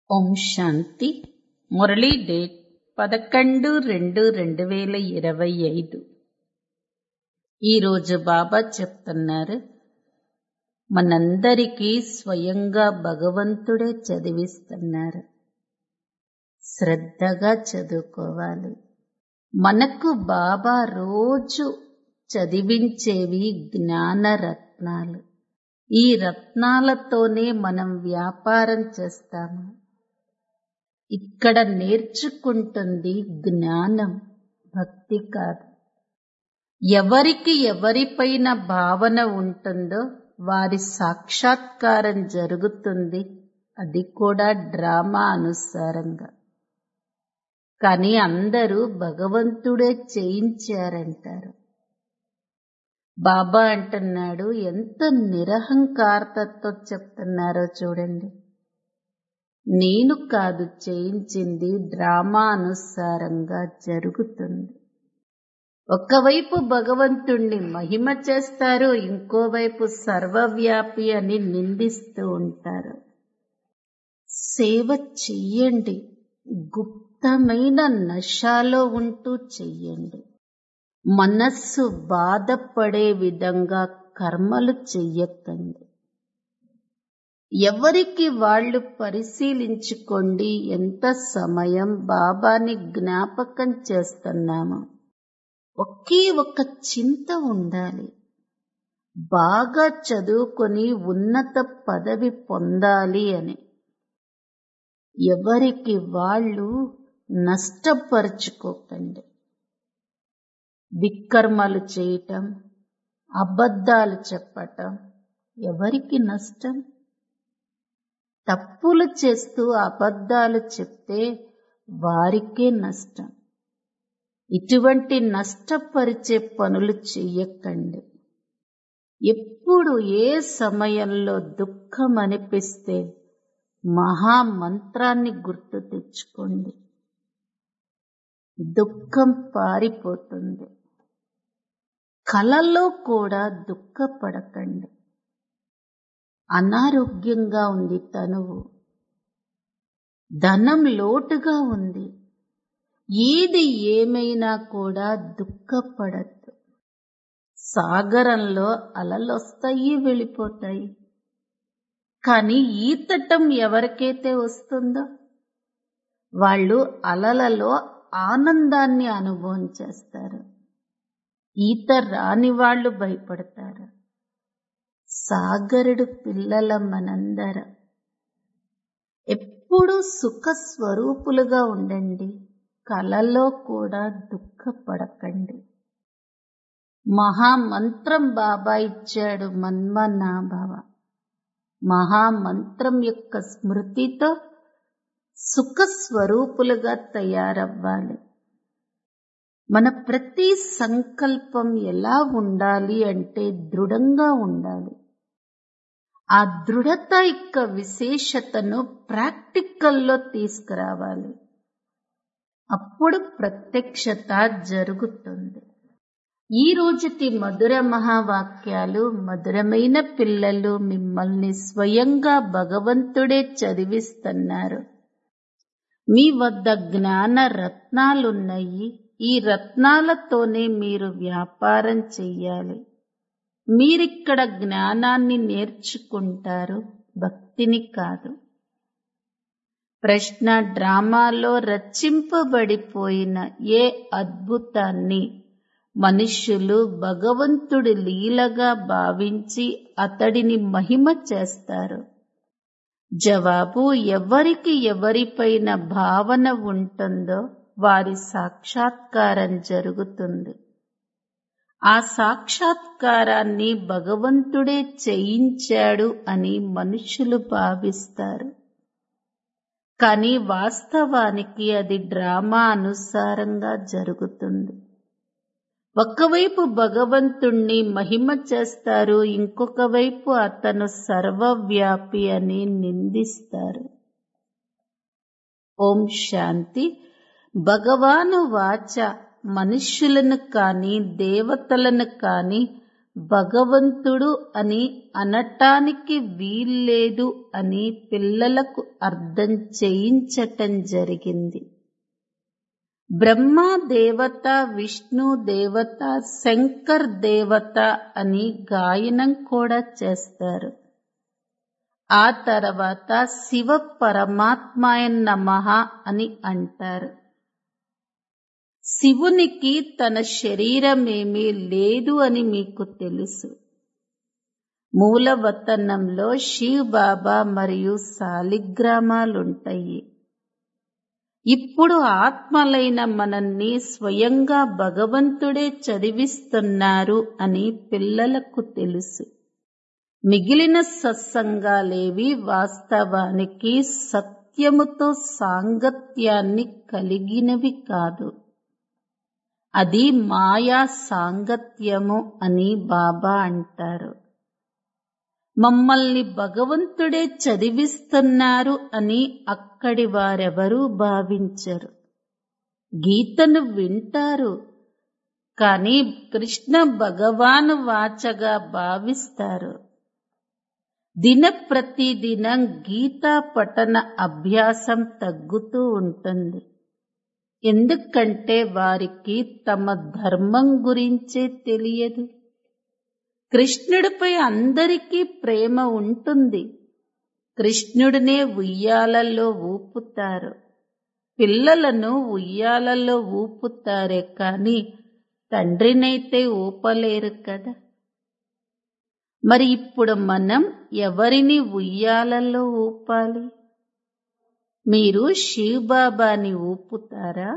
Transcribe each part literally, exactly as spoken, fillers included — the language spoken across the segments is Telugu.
ఓం శాంతి. మురళీ డేట్ పదకొండు రెండు రెండు వేల ఇరవై ఐదు. ఈరోజు బాబా చెప్తున్నారు, మనందరికీ స్వయంగా భగవంతుడే చదివిస్తున్నారు. శ్రద్ధగా చదువుకోవాలి. మనకు బాబా రోజు చదివించేవి జ్ఞాన రత్నాలు. ఈ రత్నాలతోనే మనం వ్యాపారం చేస్తాము. ఇక్కడ నేర్చుకుంటుంది జ్ఞానం, భక్తి కాదు. ఎవరికి ఎవరిపైన భావన ఉంటుందో వారి సాక్షాత్కారం జరుగుతుంది, అది కూడా డ్రామా అనుసారంగా. కానీ అందరూ భగవంతుడే చేయించారంటారు. బాబా అంటున్నాడు, ఎంత నిరహంకారతతో చెప్తున్నారో చూడండి. నేను కాదు చేయించింది, డ్రామా అనుసారంగా జరుగుతుంది. ఒకవైపు భగవంతుణ్ణి మహిమ చేస్తారు, ఇంకోవైపు సర్వవ్యాపి అని నిందిస్తూ ఉంటారు. సేవ చెయ్యండి, గుప్తమైన నశాలో ఉంటూ చెయ్యండి. మనస్సు బాధపడే విధంగా కర్మలు చెయ్యకండి. ఎవరికి వాళ్ళు పరిశీలించుకోండి, ఎంత సమయం బాబాని జ్ఞాపకం చేస్తున్నాము. ఒకే ఒక చింత ఉండాలి, బాగా చదువుకొని ఉన్నత పదవి పొందాలి అని. ఎవరికి వాళ్ళు నష్టపరుచుకోకండి. వికర్మలు చేయటం, అబద్ధాలు చెప్పటం ఎవరికి నష్టం? తప్పులు చేస్తూ అబద్ధాలు చెప్తే వారికే నష్టం. ఇటువంటి నష్టపరిచే పనులు చెయ్యకండి. ఎప్పుడు ఏ సమయంలో దుఃఖం అనిపిస్తే మహామంత్రాన్ని గుర్తు తెచ్చుకోండి. దుఃఖం పారిపోతుంది. కలలో కూడా దుఃఖపడకండి. అనారోగ్యంగా ఉంది తనువు, ధనం లోటుగా ఉంది, ఏది ఏమైనా కూడా దుఃఖపడద్దు. సాగరంలో అలలొస్తాయి, వెళ్ళిపోతాయి. కానీ ఈతటం ఎవరికైతే వస్తుందో వాళ్ళు అలలలో ఆనందాన్ని అనుభవం చేస్తారు. ఈత రాని వాళ్ళు భయపడతారు. సాగరుడు పిల్లల మనందరం ఎప్పుడూ సుఖ స్వరూపులుగా ఉండండి. కలలో కూడా దుఃఖపడకండి. మహామంత్రం బాబా ఇచ్చాడు, మన్మనాభవ. మహామంత్రం యొక్క స్మృతితో సుఖ స్వరూపులుగా తయారవ్వాలి. మన ప్రతి సంకల్పం ఎలా ఉండాలి అంటే దృఢంగా ఉండాలి. ఆ దృఢత యొక్క విశేషతను ప్రాక్టికల్లో తీసుకురావాలి. అప్పుడు ప్రత్యక్షత జరుగుతుంది. ఈ రోజుటి మధుర మహావాక్యాలు, మధురమైన పిల్లలు మిమ్మల్ని స్వయంగా భగవంతుడే చదివిస్తున్నారు. మీ వద్ద జ్ఞాన రత్నాలున్నాయి. ఈ రత్నాలతోనే మీరు వ్యాపారం చెయ్యాలి. మీరిక్కడ జ్ఞానాన్ని నేర్చుకుంటారు, భక్తిని కాదు. ప్రశ్న, డ్రామాలో రచింపబడిపోయిన ఏ అద్భుతాన్ని మనుష్యులు భగవంతుడి లీలగా భావించి అతడిని మహిమ చేస్తారు? జవాబు, ఎవరికి ఎవరిపైన భావన ఉంటుందో వారి సాక్షాత్కారం జరుగుతుంది. ఆ సాక్షాత్కారాన్ని భగవంతుడే చేయించాడు అని మనుషులు భావిస్తారు. కానీ వాస్తవానికి అది డ్రామా అనుసారంగా జరుగుతుంది. ఒకవైపు భగవంతుణ్ణి మహిమ చేస్తారు, ఇంకొక వైపు అతను సర్వవ్యాపి అని నిందిస్తారు. ఓం శాంతి. భగవాను వాచ మనుష్యులను కాని దేవతలను కాని భగవంతుడు అని అనటానికి వీల్లేదు అని పిల్లలకు అర్థం చేయించటం జరిగింది. బ్రహ్మ దేవత, విష్ణు దేవత, శంకర్ దేవత అని గాయనం కూడా చేస్తారు. ఆ తర్వాత శివ పరమాత్మాయ నమః అని అంటారు. శివునికి తన శరీరమేమీ లేదు అని మీకు తెలుసు. మూలవతనంలో శివ్ బాబా మరియు శాలిగ్రామాలుంటాయి. ఇప్పుడు ఆత్మలైన మనల్ని స్వయంగా భగవంతుడే చదివిస్తున్నారు అని పిల్లలకు తెలుసు. మిగిలిన సత్సంగాలేవి వాస్తవానికి సత్యముతో సాంగత్యాన్ని కలిగినవి కాదు. అది మాయా సాంగత్యము అని బాబా అంటారు. మమ్మల్ని భగవంతుడే చదివిస్తున్నారు అని అక్కడి వారెవరూ భావించరు. గీతను వింటారు, కానీ కృష్ణ భగవాను వాచగా భావిస్తారు. దిన ప్రతిదినం గీతా పఠన అభ్యాసం తగ్గుతూ ఉంటుంది. ఎందుకంటే వారికి తమ ధర్మం గురించే తెలియదు. కృష్ణుడిపై అందరికీ ప్రేమ ఉంటుంది. కృష్ణుడినే ఉయ్యాలలో ఊపుతారు. పిల్లలను ఉయ్యాలలో ఊపుతారే కాని తండ్రినైతే ఊపలేరు కదా. మరి ఇప్పుడు మనం ఎవరిని ఉయ్యాలలో ఊపాలి? మీరు శివ్ బాబాని ఊపుతారా?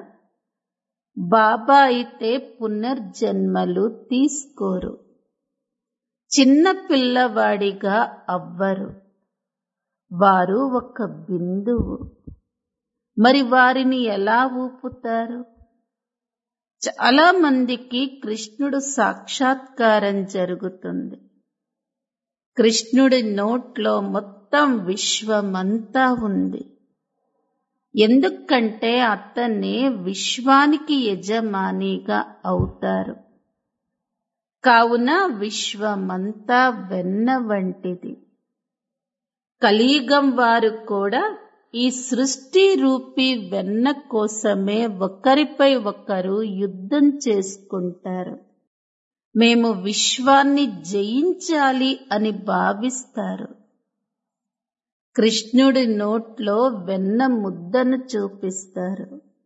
బాబా అయితే పునర్జన్మలు తీసుకోరు. చిన్న పిల్లవాడిగా అవ్వరు. వారు ఒక బిందువు. మరి వారిని ఎలా ఊపుతారు? చాలా మందికి కృష్ణుడు సాక్షాత్కారం జరుగుతుంది. కృష్ణుడి నోట్లో మొత్తం విశ్వమంతా ఉంది. ఎందుకంటే అతనే విశ్వానికి యజమానిగా అవుతారు. కావున విశ్వమంతా వెన్న వంటిది. కలియుగం వారు కూడా ఈ సృష్టి రూపీ వెన్న కోసమే ఒకరిపై ఒకరు యుద్ధం చేసుకుంటారు. మేము విశ్వాన్ని జయించాలి అని భావిస్తారు. కృష్ణుడి నోట్లో వెన్న ముద్దను చూపిస్తారు.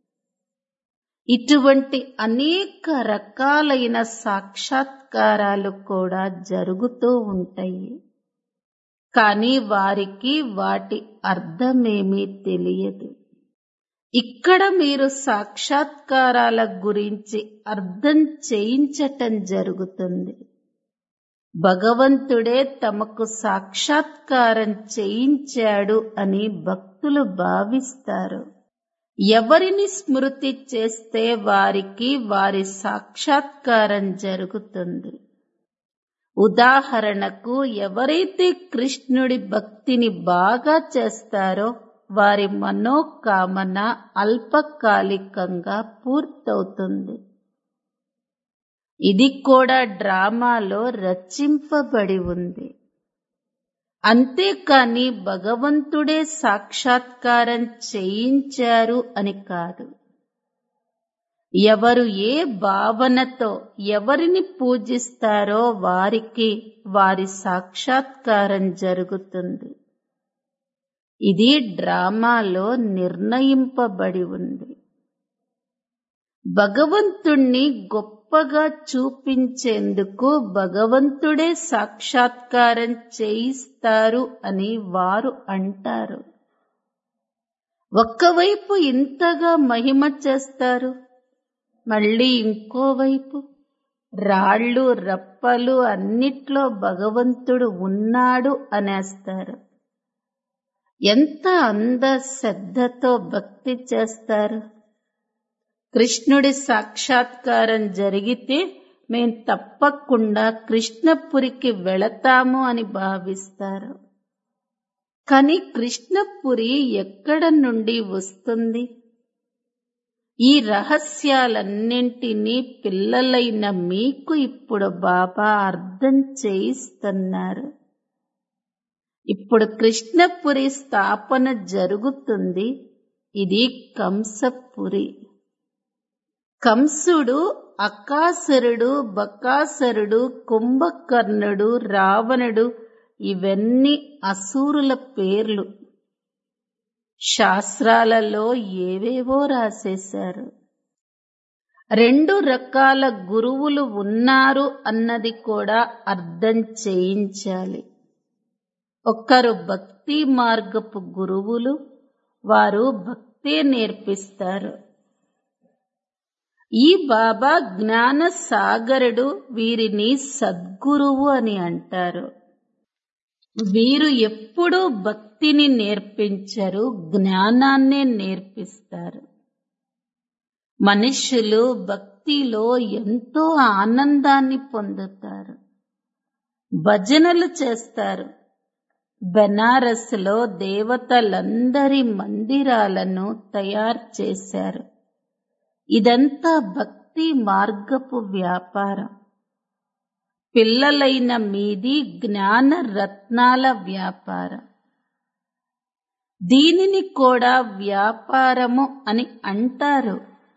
ఇటువంటి అనేక రకాలైన సాక్షాత్కారాలు కూడా జరుగుతూ ఉంటాయి. కానీ వారికి వాటి అర్థమేమీ తెలియదు. ఇక్కడ మీరు సాక్షాత్కారాల గురించి అర్థం చేయించటం జరుగుతుంది. భగవంతుడే తమకు సాక్షాత్కారం చేయించాడు అని భక్తులు భావిస్తారు. ఎవరిని స్మృతి చేస్తే వారికి వారి సాక్షాత్కారం జరుగుతుంది. ఉదాహరణకు ఎవరైతే కృష్ణుడి భక్తిని బాగా చేస్తారో వారి మనోకామన అల్పకాలికంగా పూర్తవుతుంది. ఇది కూడా డ్రామాలో రచింపబడి ఉంది. అంతేకాని భగవంతుడే సాక్షాత్కారం చేయించారు అని కాదు. ఎవరు ఏ భావనతో ఎవరిని పూజిస్తారో వారికి వారి సాక్షాత్కారం జరుగుతుంది. ఇది డ్రామాలో నిర్ణయింపబడి ఉంది. భగవంతుణ్ణి గొప్పగా చూపించేందుకు భగవంతుడే సాక్షాత్కారం చేయిస్తారు అని వారు అంటారు. ఒక్కవైపు ఇంతగా మహిమ చేస్తారు, మళ్ళీ ఇంకోవైపు రాళ్ళు రప్పలు అన్నిట్లో భగవంతుడు ఉన్నాడు అనేస్తారు. ఎంత అంద శ్రద్ధతో భక్తి చేస్తారు. కృష్ణుడి సాక్షాత్కారం జరిగితే మేం తప్పకుండా కృష్ణపురికి వెళతాము అని భావిస్తారు. కానీ కృష్ణపురి ఎక్కడ నుండి వస్తుంది? ఈ రహస్యాలన్నింటినీ పిల్లలైన మీకు ఇప్పుడు బాబా అర్థం చేయిస్తున్నారు. ఇప్పుడు కృష్ణపురి స్థాపన జరుగుతుంది. ఇది కంసపురి. కంసుడు, అకాసురుడు, బకాసురుడు, కుంభకర్ణుడు, రావణుడు ఇవన్నీ అసురుల పేర్లు. శాస్త్రాలలో ఏవేవో రాసేశారు. రెండు రకాల గురువులు ఉన్నారు అన్నది కూడా అర్థం చేయించాలి. ఒకరు భక్తి మార్గపు గురువులు, వారు భక్తే నేర్పిస్తారు. ఈ బాబా జ్ఞాన సాగరుడు, వీరిని సద్గురువు అని అంటారు. వీరు ఎప్పుడూ భక్తిని నేర్పించరు, జ్ఞానాన్నే నేర్పిస్తారు. మనుష్యులు భక్తిలో ఎంతో ఆనందాన్ని పొందుతారు. భజనలు చేస్తారు. బెనారస్లో దేవతలందరి మందిరాలను తయారు చేశారు. ఇదంతా భక్తి మార్గపు వ్యాపారం. పిల్లలైన మీది జ్ఞాన రత్నాల వ్యాపారం. దీనిని కూడా వ్యాపారము అని అంటారు.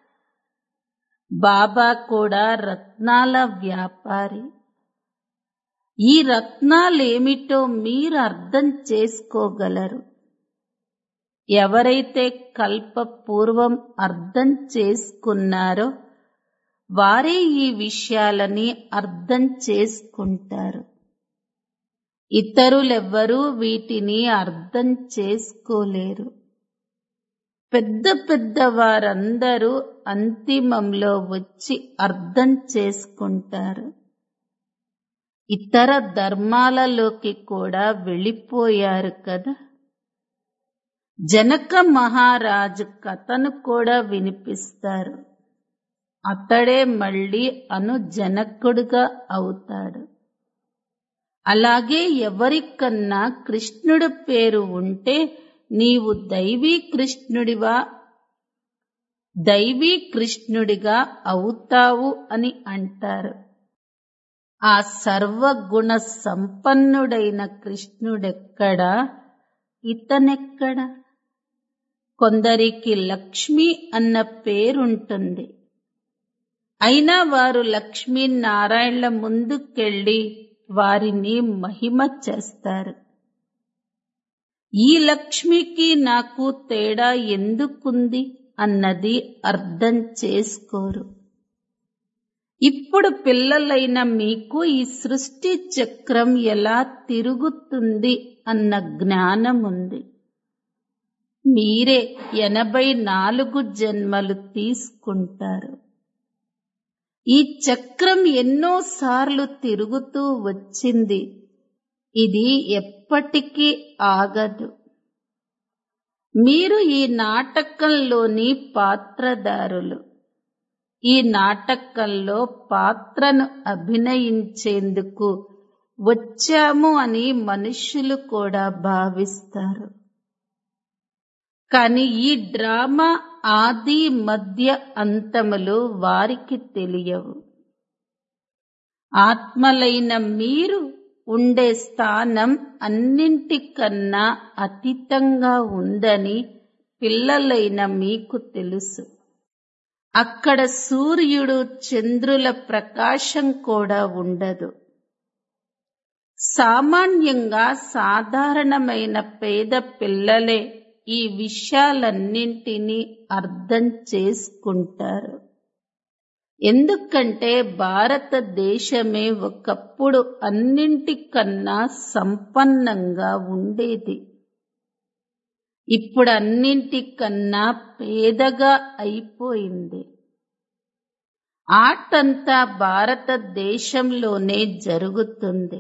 బాబా కూడా రత్నాల వ్యాపారి. ఈ రత్నాలేమిటో మీరు అర్థం చేసుకోగలరు. ఎవరైతే కల్పపూర్వం అర్థం చేసుకున్నారో వారే ఈ విషయాలని అర్థం చేసుకుంటారు. ఇతరులెవ్వరూ వీటిని అర్థం చేసుకోలేరు. పెద్ద పెద్ద వారందరూ అంతిమంలో వచ్చి అర్థం చేసుకుంటారు. ఇతర ధర్మాలలోకి కూడా వెళ్ళిపోయారు కదా. జనక మహారాజు కథను కూడా వినిపిస్తారు. అతడే మళ్ళీ అను జనకుడుగా అవుతాడు. అలాగే ఎవరికన్నా కృష్ణుడి పేరు ఉంటే నీవు దైవీ కృష్ణుడివా దైవీ కృష్ణుడిగా అవుతావు అని అంటారు. ఆ సర్వగుణ సంపన్నుడైన కృష్ణుడెక్కడా, ఇతనెక్కడా? కొందరికి లక్ష్మి అన్న పేరుంటుంది. అయినా వారు లక్ష్మీనారాయణల ముందుకెళ్ళి వారిని మహిమ చేస్తారు. ఈ లక్ష్మికి నాకు తేడా ఎందుకుంది అన్నది అర్థం చేసుకోరు. ఇప్పుడు పిల్లలైన మీకు ఈ సృష్టి చక్రం ఎలా తిరుగుతుంది అన్న జ్ఞానం ఉంది. మీరే ఎనభై నాలుగు జన్మలు తీసుకుంటారు. ఈ చక్రం ఎన్నోసార్లు తిరుగుతూ వచ్చింది. ఇది ఎప్పటికీ ఆగదు. మీరు ఈ నాటకంలోని పాత్రధారులు. ఈ నాటకంలో పాత్రను అభినయించేందుకు వచ్చాము అని మనుష్యులు కూడా భావిస్తారు. కానీ ఈ డ్రామా ఆది మధ్య అంతములు వారికి తెలియవు. ఆత్మలైన మీరు ఉండే స్థానం అన్నింటికన్నా అతీతంగా ఉందని పిల్లలైన మీకు తెలుసు. అక్కడ సూర్యుడు చంద్రుల ప్రకాశం కూడా ఉండదు. సామాన్యంగా సాధారణమైన పేద పిల్లలే ఈ విషయాలన్నింటినీ అర్థం చేసుకుంటారు. ఎందుకంటే భారతదేశమే ఒకప్పుడు అన్నింటికన్నా సంపన్నంగా ఉండేది. ఇప్పుడు అన్నింటికన్నా పేదగా అయిపోయింది. ఆటంతా భారతదేశంలోనే జరుగుతుంది.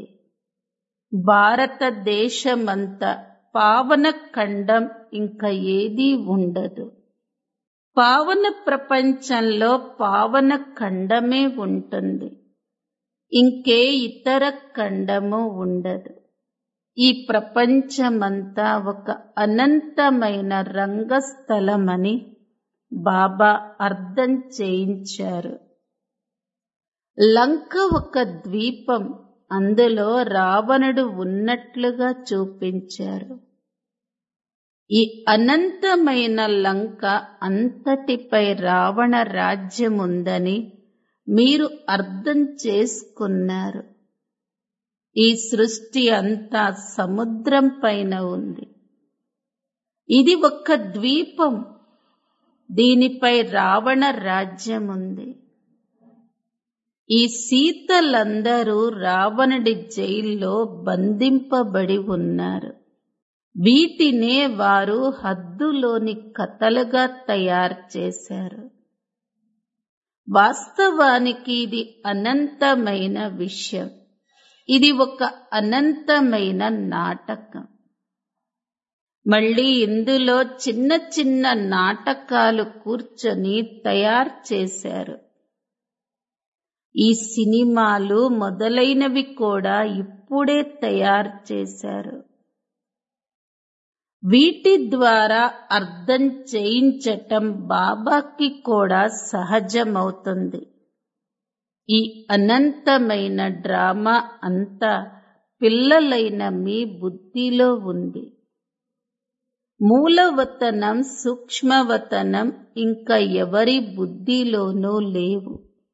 భారతదేశమంతా పావన ఖండం ఇంకా ఏదీ ఉండదు. పావన ప్రపంచంలో పావన ఖండమే ఉంటుంది. ఇంకే ఇతర ఖండము ఉండదు. ఈ ప్రపంచమంతా ఒక అనంతమైన రంగస్థలమని బాబా అర్థం చేయించారు. లంక ఒక ద్వీపం, అందులో రావణుడు ఉన్నట్లుగా చూపించారు. ఈ అనంతమైన లంక అంతటిపై రావణ రాజ్యముందని మీరు అర్థం చేసుకున్నారు. ఈ సృష్టి అంతా సముద్రం పైన ఉంది. ఇది ఒక ద్వీపం, దీనిపై రావణ రాజ్యముంది. ఈ సీతలందరూ రావణుడి జైల్లో బంధింపబడి ఉన్నారు. వీటినే వారు హద్దులోని కథలుగా తయారు చేశారు. వాస్తవానికి ఇది అనంతమైన విషయం. ఇది ఒక అనంతమైన నాటకం. మళ్ళీ ఇందులో చిన్న చిన్న నాటకాలు కూర్చొని తయారు చేశారు. ఈ సినిమాలు మొదలైనవి కూడా ఇప్పుడే తయారు చేశారు. వీటి ద్వారా అర్థం చేయించటం బాబాకి కూడా సహజమవుతుంది. ఈ అనంతమైన డ్రామా అంతా పిల్లలైన మీ బుద్ధిలో ఉంది. మూలవతనం, సూక్ష్మవతనం ఇంకా ఎవరి బుద్ధిలోనూ లేవు.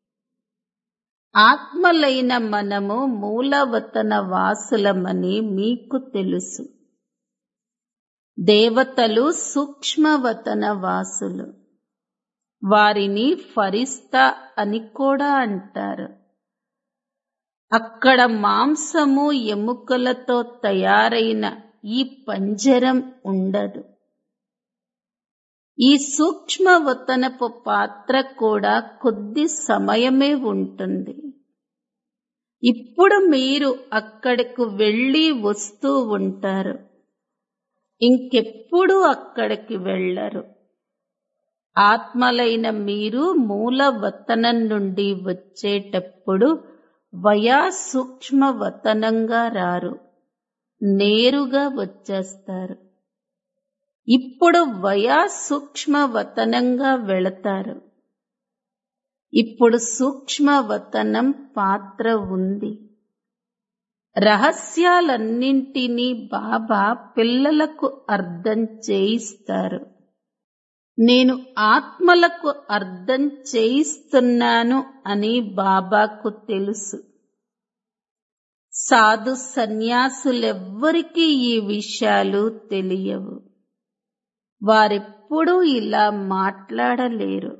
ఆత్మలైన మనము మూలవతన వాసులమని మీకు తెలుసు. దేవతలు సూక్ష్మవతన వాసులు. వారిని ఫరిస్తా అని కూడా అంటారు. అక్కడ మాంసము, ఎముకలతో తయారైన ఈ పంజరం ఉండదు. ఈ సూక్ష్మవతనపు పాత్ర కూడా కొద్ది సమయమే ఉంటుంది. ఇప్పుడు మీరు అక్కడకు వెళ్ళి వస్తూ ఉంటారు. ఇంకెప్పుడు అక్కడికి వెళ్ళరు. ఆత్మలైన మీరు మూలవతనం నుండి వచ్చేటప్పుడు వయా సూక్ష్మవతనంగా రారు, నేరుగా వచ్చేస్తారు. ఇప్పుడు వయా సూక్ష్మవతనంగా వెళతారు. ఇప్పుడు సూక్ష్మవతనం పాత్ర ఉంది. రహస్యాలన్నింటినీ బాబా పిల్లలకు అర్థం చేయిస్తారు. నేను ఆత్మలకు అర్థం చేయిస్తున్నాను అని బాబాకు తెలుసు. సాధు సన్యాసులెవ్వరికీ ఈ విషయాలు తెలియవు. వారెప్పుడూ ఇలా మాట్లాడలేరు.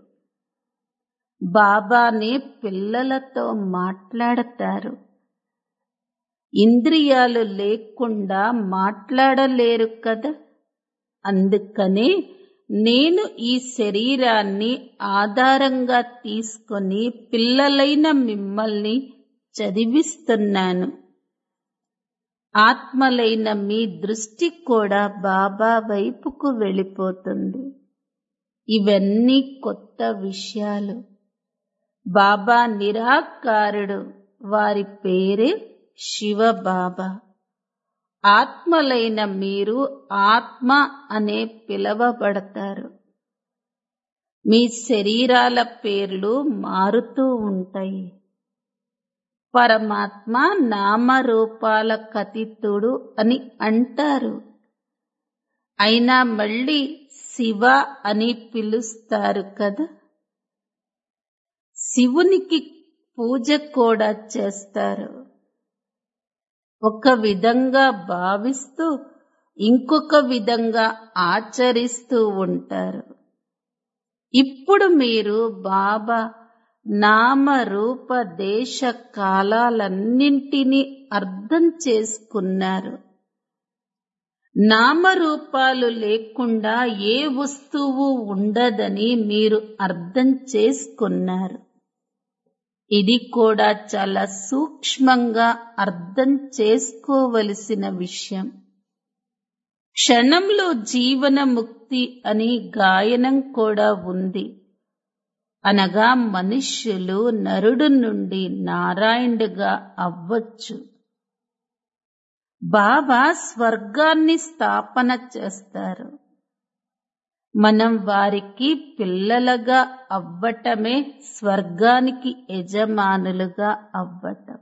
బాబానే పిల్లలతో మాట్లాడతారు. ఇంద్రియాలు లేకుండా మాట్లాడలేరు కదా. అందుకనే నేను ఈ శరీరాన్ని ఆధారంగా తీసుకొని పిల్లలైన మిమ్మల్ని చదివిస్తున్నాను. ఆత్మలైన మీ దృష్టి కూడా బాబా వైపుకు వెళ్ళిపోతుంది. ఇవన్నీ కొత్త విషయాలు. బాబా నిరాకారుడు, వారి పేరే శివబాబా. ఆత్మలైన మీరు ఆత్మ అనే పిలవబడతారు. మీ శరీరాల పేర్లు మారుతూ ఉంటాయి. పరమాత్మ నామరూపాల కతితుడు అని అంటారు. అయినా మళ్ళీ శివ అని పిలుస్తారు కదా. శివునికి పూజ కూడా చేస్తారు. ఒక విధంగా భావిస్తూ ఇంకొక విధంగా ఆచరిస్తూ ఉంటారు. ఇప్పుడు మీరు బాబా నామ రూప దేశ కాలాలన్నింటినీ అర్థం చేసుకున్నారు. నామరూపాలు లేకుండా ఏ వస్తువు ఉండదని మీరు అర్థం చేసుకున్నారు. ఇది కూడా చాలా సూక్ష్మంగా అర్థం చేసుకోవలసిన విషయం. క్షణంలో జీవన ముక్తి అని గాయనం కూడా ఉంది. అనగా మనుష్యులు నరుడు నుండి నారాయణుడిగా అవ్వచ్చు. బాబా స్వర్గాన్ని స్థాపన చేస్తారు. మనం వారికి పిల్లలుగా అవ్వటమే స్వర్గానికి యజమానులుగా అవ్వటం.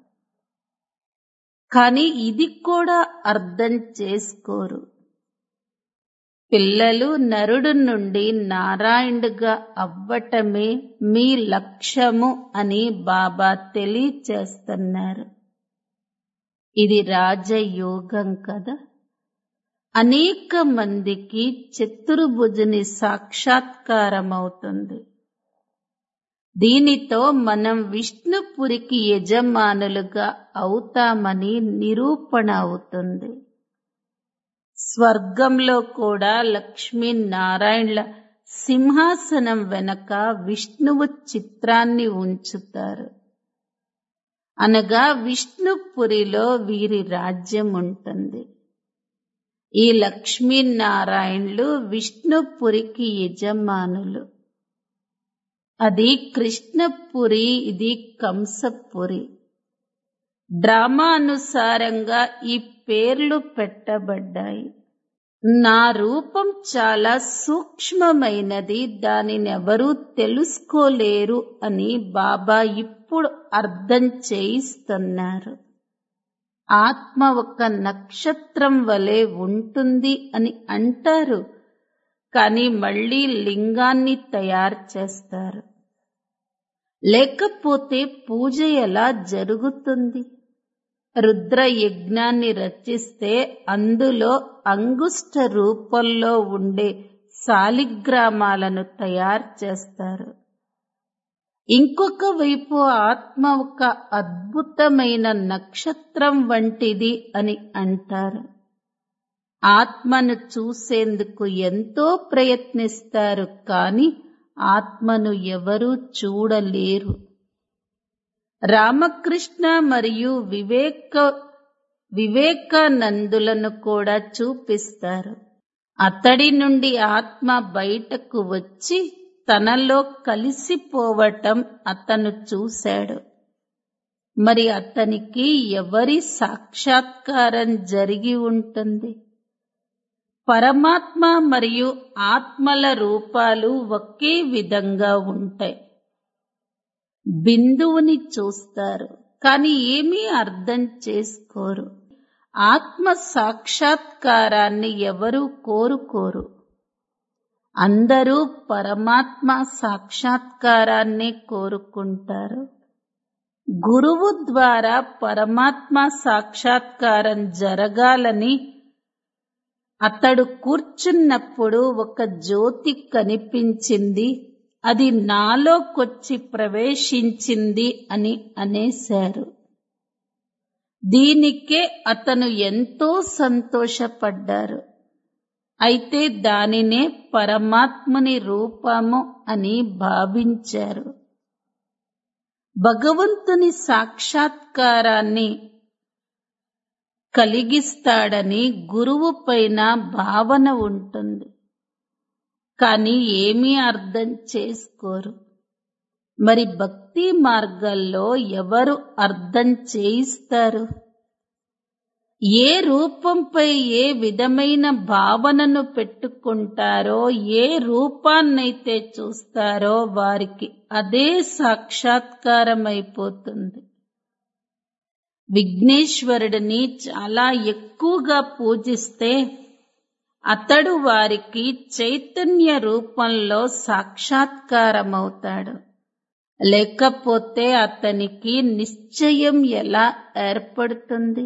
కానీ ఇది కూడా అర్థం చేసుకోరు. పిల్లలు నరుడు నుండి నారాయణుడుగా అవ్వటమే మీ లక్ష్యము అని బాబా తెలియచేస్తున్నారు. ఇది రాజయోగం కదా. అనేక మందికి చతుర్భుజుని సాక్షాత్కారమవుతుంది. దీనితో మనం విష్ణుపురికి యజమానులుగా అవుతామని నిరూపణ అవుతుంది. స్వర్గంలో కూడా లక్ష్మీనారాయణుల సింహాసనం వెనక విష్ణువు చిత్రాన్ని ఉంచుతారు. అనగా విష్ణుపురిలో వీరి రాజ్యం ఉంటుంది. ఈ లక్ష్మీనారాయణులు విష్ణుపురికి యజమానులు. అది కృష్ణపురి, ఇది కంసపురి. డ్రామా అనుసారంగా ఈ పేర్లు పెట్టబడ్డాయి. నా రూపం చాలా సూక్ష్మమైనది, దానినెవరూ తెలుసుకోలేరు అని బాబా ఇప్పుడు అర్థం చేయిస్తున్నారు. ఆత్మ ఒక నక్షత్రం వలె ఉంటుంది అని అంటారు, కానీ మళ్ళీ లింగాన్ని తయారు చేస్తారు. లేకపోతే పూజ ఎలా జరుగుతుంది? రుద్ర యజ్ఞాన్ని రచిస్తే అందులో అంగుష్ట రూపంలో ఉండే శాలిగ్రామాలను తయారు చేస్తారు. ఇంకొక వైపు ఆత్మ ఒక అద్భుతమైన నక్షత్రం వంటిది అని అంటారు. ఆత్మను చూసేందుకు ఎంతో ప్రయత్నిస్తారు, కానీ ఆత్మను ఎవరూ చూడలేరు. రామకృష్ణ మరియు వివేక వివేకానందులను కూడా చూపిస్తారు. అతడి నుండి ఆత్మ బయటకు వచ్చి తనలో కలిసిపోవటం అతను చూశాడు. మరి అతనికి ఎవరి సాక్షాత్కారం జరిగి ఉంటుంది? పరమాత్మ మరియు ఆత్మల రూపాలు ఒకే విధంగా ఉంటాయి. బిందువుని చూస్తారు, కానీ ఏమీ అర్థం చేసుకోరు. ఆత్మ సాక్షాత్కారాన్ని ఎవరూ కోరుకోరు. అందరూ పరమాత్మ సాక్షాత్కారాన్నే కోరుకుంటారు. గురువు ద్వారా పరమాత్మ సాక్షాత్కారం జరగాలని అతడు కూర్చున్నప్పుడు ఒక జ్యోతి కనిపించింది, అది నాలోకొచ్చి ప్రవేశించింది అని అనేశారు. దీనికే అతను ఎంతో సంతోషపడ్డారు. అయితే దానినే పరమాత్మని రూపము అని భావించారు. భగవంతుని సాక్షాత్కారాన్ని కలిగిస్తాడని గురువు పైన భావన ఉంటుంది, కానీ ఏమీ అర్థం చేసుకోరు. మరి భక్తి మార్గాల్లో ఎవరు అర్థం చేయిస్తారు? ఏ రూపంపై ఏ విధమైన భావనను పెట్టుకుంటారో, ఏ రూపాన్నైతే చూస్తారో వారికి అదే సాక్షాత్కారమైపోతుంది. విఘ్నేశ్వరుడిని చాలా ఎక్కువగా పూజిస్తే అతడు వారికి చైతన్య రూపంలో సాక్షాత్కారమవుతాడు. లేకపోతే అతనికి నిశ్చయం ఎలా ఏర్పడుతుంది?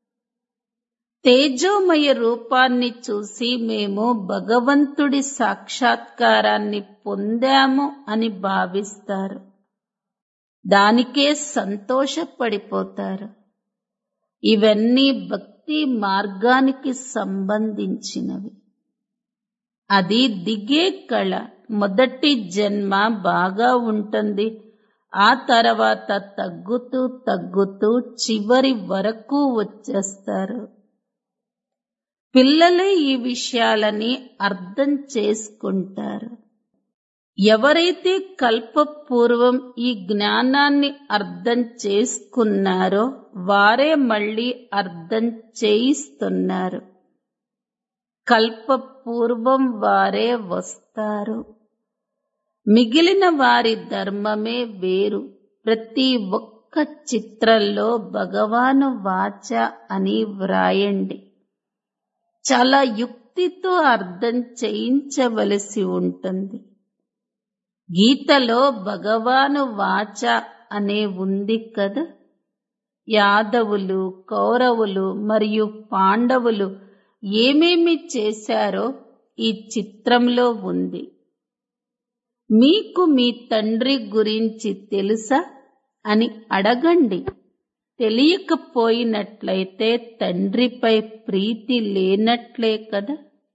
తేజోమయ రూపాన్ని చూసి మేము భగవంతుడి సాక్షాత్కారాన్ని పొందాము అని భావిస్తారు. దానికే సంతోషపడిపోతారు. ఇవన్నీ భక్తి మార్గానికి సంబంధించినవి. అది దిగే కళ. మొదటి జన్మ బాగా ఉంటుంది, ఆ తర్వాత తగ్గుతూ తగ్గుతూ చివరి వరకు వచ్చేస్తారు. పిల్లలే ఈ విషయాలని అర్థం చేసుకుంటారు. ఎవరైతే కల్పపూర్వం ఈ జ్ఞానాన్ని అర్థం చేసుకున్నారో వారే మళ్ళీ అర్థం చేయిస్తున్నారు. కల్పపూర్వం వారే వస్తారు. మిగిలిన వారి ధర్మమే వేరు. ప్రతి ఒక్క చిత్రంలో భగవాను వాచ అని వ్రాయండి. చాలా యుక్తితో అర్థం చేయించవలసి ఉంటుంది. గీతలో భగవాను వాచ అనే ఉంది కదా. యాదవులు, కౌరవులు మరియు పాండవులు ఏమేమి చేశారో ఈ చిత్రంలో ఉంది. మీకు మీ తండ్రి గురించి తెలుసా అని అడగండి. తెలియకపోయినట్లయితే తండ్రిపై ప్రీతి లేనట్లే కదా.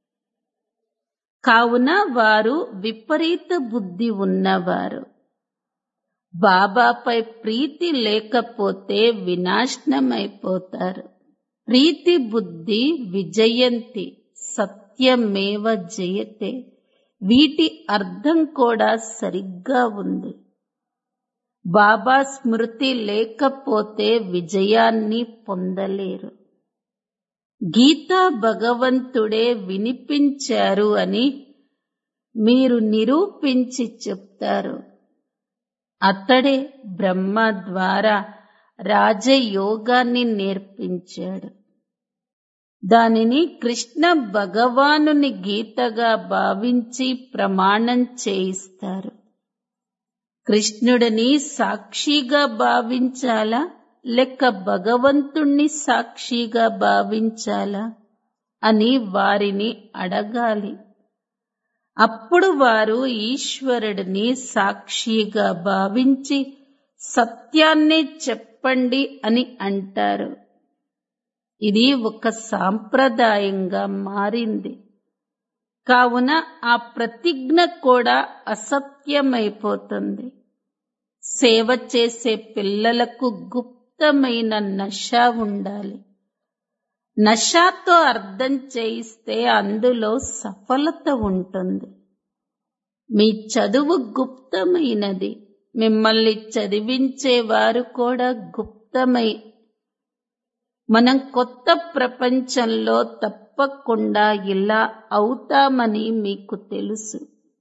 కావున వారు విపరీత బుద్ధి ఉన్నవారు. బాబాపై ప్రీతి లేకపోతే వినాశనమైపోతారు. ప్రీతి బుద్ధి విజయంతి, సత్యమేవ జయతే. వీటి అర్థం కూడా సరిగ్గా ఉంది. బాబా స్మృతి లేకపోతే విజయాన్ని పొందలేరు. గీతా భగవంతుడే వినిపించారు అని మీరు నిరూపించి చెప్తారు. అతడే బ్రహ్మ ద్వారా రాజయోగాన్ని నేర్పించాడు. దానిని కృష్ణ భగవానుని గీతగా భావించి ప్రమాణం చేయిస్తారు. కృష్ణుడిని సాక్షిగా భావించాలా లేక భగవంతుణ్ణి సాక్షిగా భావించాలా అని వారిని అడగాలి. అప్పుడు వారు ఈశ్వరుడిని సాక్షిగా భావించి సత్యాన్నే చెప్పండి అని అంటారు. ఇది ఒక సాంప్రదాయంగా మారింది. కావున ఆ ప్రతిజ్ఞ కూడా అసత్యమైపోతుంది. సేవ చేసే పిల్లలకు గుప్తమైన నష ఉండాలి. నషతో అర్థం చేయిస్తే అందులో సఫలత ఉంటుంది. మీ చదువు గుప్తమైనది. మిమ్మల్ని చదివించేవారు కూడా గుప్తమై. మనం కొత్త ప్రపంచంలో తప్పకుండా ఇలా అవుతామని మీకు తెలుసు.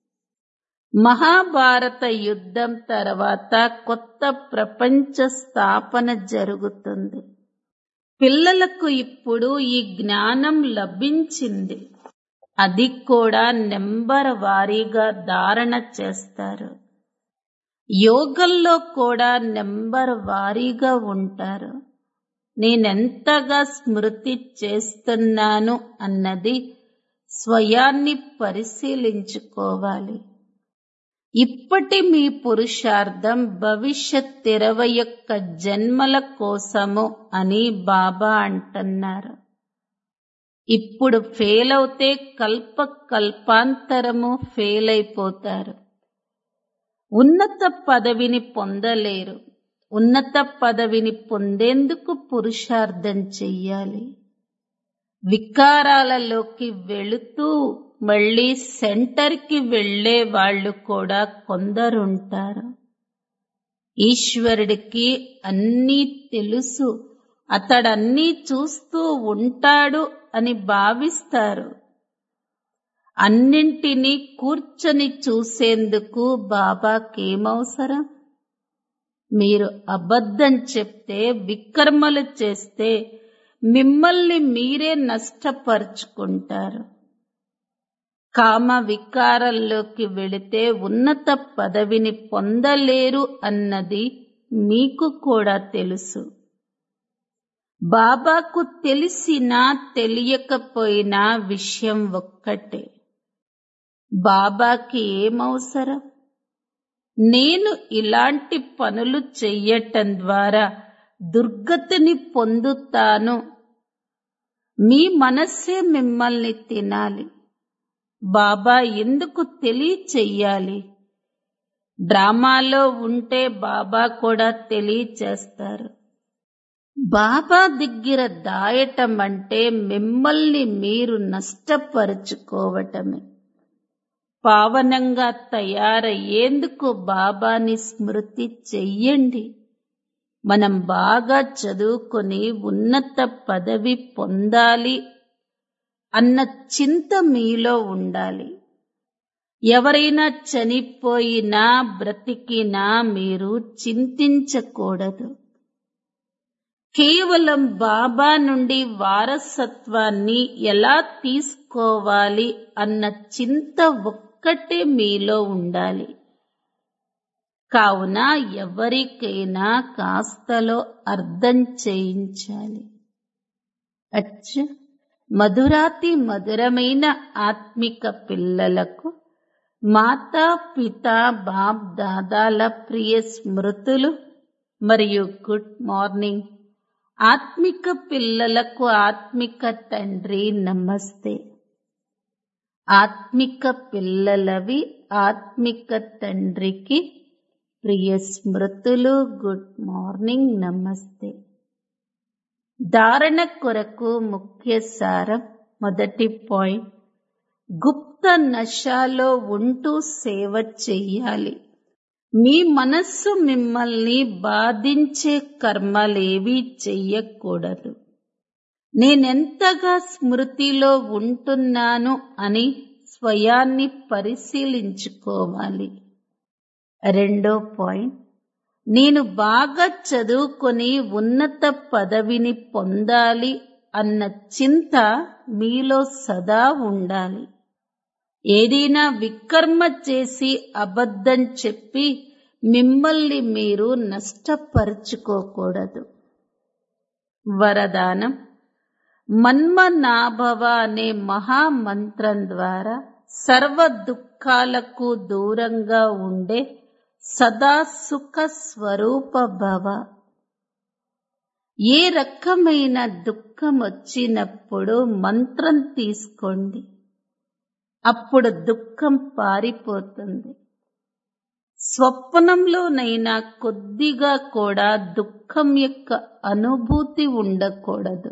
మహాభారత యుద్ధం తర్వాత కొత్త ప్రపంచ స్థాపన జరుగుతుంది. పిల్లలకు ఇప్పుడు ఈ జ్ఞానం లభించింది. అది కూడా నెంబర్ వారీగా ధారణ చేస్తారు. యోగంలో కూడా నెంబర్ వారీగా ఉంటారు. నేనెంతగా స్మృతి చేస్తున్నాను అన్నది స్వయాన్ని పరిశీలించుకోవాలి. ఇప్పటి మీ పురుషార్థం భవిష్యత్ ఇరవై ఒక్క జన్మల కోసము అని బాబా అంటున్నారు. ఇప్పుడు ఫెయిల్ అవుతే కల్ప కల్పాంతరము ఫెయిల్ అయిపోతారు. ఉన్నత పదవిని పొందలేరు. ఉన్నత పదవిని పొందేందుకు పురుషార్థం చెయ్యాలి. వికారాలలోకి వెళుతూ మళ్ళీ సెంటర్కి వెళ్లే వాళ్ళు కూడా కొందరుంటారు. ఈశ్వరుడికి అన్నీ తెలుసు, అతడన్నీ చూస్తూ ఉంటాడు అని భావిస్తారు. అన్నింటినీ కూర్చొని చూసేందుకు బాబాకేమవసరం? మీరు అబద్ధం చెప్తే, వికర్మలు చేస్తే మిమ్మల్ని మీరే నష్టపరుచుకుంటారు. కామ వికారంలోకి వెళితే ఉన్నత పదవిని పొందలేరు అన్నది మీకు కూడా తెలుసు. బాబాకు తెలిసినా తెలియకపోయినా విషయం ఒక్కటే. బాబాకి ఏమవసరం? నేను ఇలాంటి పనులు చెయ్యటం ద్వారా దుర్గతిని పొందుతాను. మీ మనస్సే మిమ్మల్ని తినాలి. బాబా ఎందుకు తెలియచెయ్యాలి? డ్రామాలో ఉంటే బాబా కూడా తెలియచేస్తారు. బాబా దగ్గర దాయటం అంటే మిమ్మల్ని మీరు నష్టపరుచుకోవటమే. పావనంగా తయారయ్యేందుకు బాబాని స్మృతి చెయ్యండి. మనం బాగా చదువుకొని ఉన్నత పదవి పొందాలి అన్న చింత మీలో ఉండాలి. ఎవరైనా చనిపోయినా బ్రతికినా మీరు చింతించకూడదు. కేవలం బాబా నుండి వారసత్వాన్ని ఎలా తీసుకోవాలి అన్న చింత ఒక్కటే మీలో ఉండాలి. కావున ఎవరికైనా కాస్తలో అర్థం చేయించాలి. అచ్చ మధురాతి మధురమైన ఆత్మిక పిల్లలకు మాతా పితా బాప్ దాదాల ప్రియ స్మృతులు మరియు గుడ్ మార్నింగ్. ఆత్మిక పిల్లలకు ఆత్మిక తండ్రి నమస్తే. ఆత్మిక పిల్లలవి ఆత్మిక తండ్రికి ప్రియ స్మృతులు గుడ్ మార్నింగ్ నమస్తే. ధారణ కొరకు ముఖ్య సారం. మొదటి పాయింట్, గుప్త నశాలో ఉంటూ సేవ చెయ్యాలి. మీ మనస్సు మిమ్మల్ని బాధించే కర్మలేవీ చెయ్యకూడదు. నేనెంతగా స్మృతిలో ఉంటున్నాను అని స్వయాన్ని పరిశీలించుకోవాలి. రెండో పాయింట్, నేను బాగా చదువుకొని ఉన్నత పదవిని పొందాలి అన్న చింత మీలో సదా ఉండాలి. ఏదైనా వికర్మ చేసి అబద్ధం చెప్పి మిమ్మల్ని మీరు నష్టపరుచుకోకూడదు. వరదానం, మన్మనాభవ అనే మహామంత్రం ద్వారా సర్వ దుఃఖాలకు దూరంగా ఉండే సదా సుఖ స్వరూప భవ. ఏ రకమైన దుఃఖం వచ్చినప్పుడు మంత్రం తీసుకోండి, అప్పుడు దుఃఖం పారిపోతుంది. స్వప్నంలోనైనా కొద్దిగా కూడా దుఃఖం యొక్క అనుభూతి ఉండకూడదు.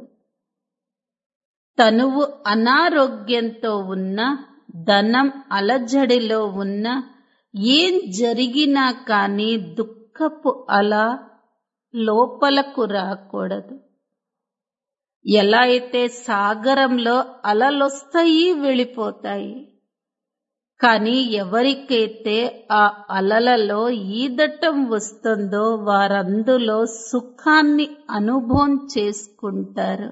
తనువు అనారోగ్యంతో ఉన్నా, ధనం అలజడిలో ఉన్నా, ఏం జరిగినా కానీ దుఃఖపు అల లోపలకు రాకూడదు. ఎలా అయితే సాగరంలో అలలొస్తాయి వెళ్ళిపోతాయి, కానీ ఎవరికైతే ఆ అలలలో ఈదటం వస్తుందో వారందులో సుఖాన్ని అనుభవం చేసుకుంటారు.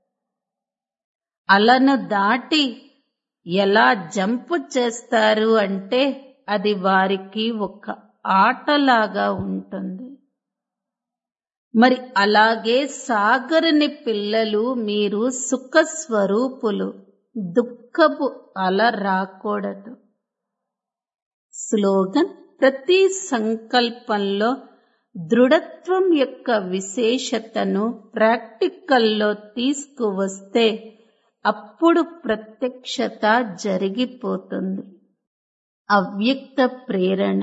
అలను దాటి ఎలా జంపు చేస్తారు అంటే అది వారికి ఒక ఆటలాగా ఉంటుంది. మరి అలాగే సాగరుని పిల్లలు మీరు సుఖ స్వరూపులు, దుఃఖపు అల రాకూడదు. స్లోగన్, ప్రతి సంకల్పంలో దృఢత్వం యొక్క విశేషతను ప్రాక్టికల్లో తీసుకువస్తే అప్పుడు ప్రత్యక్షత జరిగిపోతుంది. అవ్యక్త ప్రేరణ,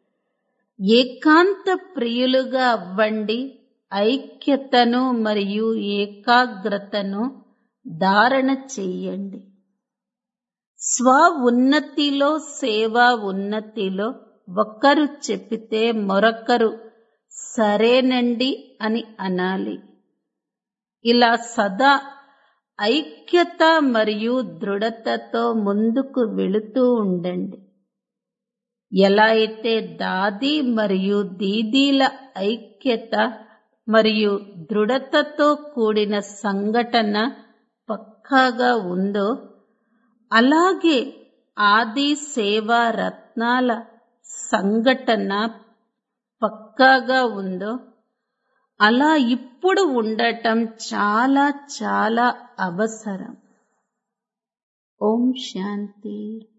ఏకాంత ప్రియులుగా అవ్వండి. ఐక్యతను మరియు ఏకాగ్రతను ధారణ చెయ్యండి. స్వ ఉన్నతిలో సేవా ఉన్నతిలో ఒకరు చెప్పితే మరొకరు సరేనండి అని అనాలి. ఇలా సదా ఐక్యత మరియు దృఢతతో ముందుకు వెళుతూ ఉండండి. ఎలా అయితే దాది మరియు దీదీల ఐక్యత మరియు దృఢతతో కూడిన సంఘటన పక్కాగా ఉందో, అలాగే ఆది సేవా రత్నాల సంఘటన పక్కాగా ఉందో, అలా ఇప్పుడు ఉండటం చాలా చాలా అవసరం. ఓం శాంతి.